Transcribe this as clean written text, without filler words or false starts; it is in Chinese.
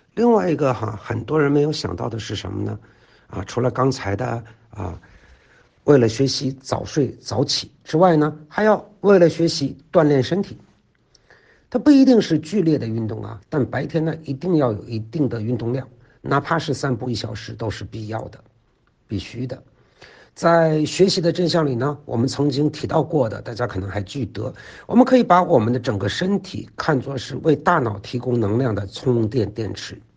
另外一个很多人没有想到的是什么呢？除了刚才的为了学习早睡早起之外呢，还要为了学习锻炼身体。它不一定是剧烈的运动但白天呢一定要有一定的运动量，哪怕是散步1小时都是必要的，必须的。在学习的真相里呢，我们曾经提到过的，大家可能还记得，我们可以把我们的整个身体看作是为大脑提供能量的充电电池。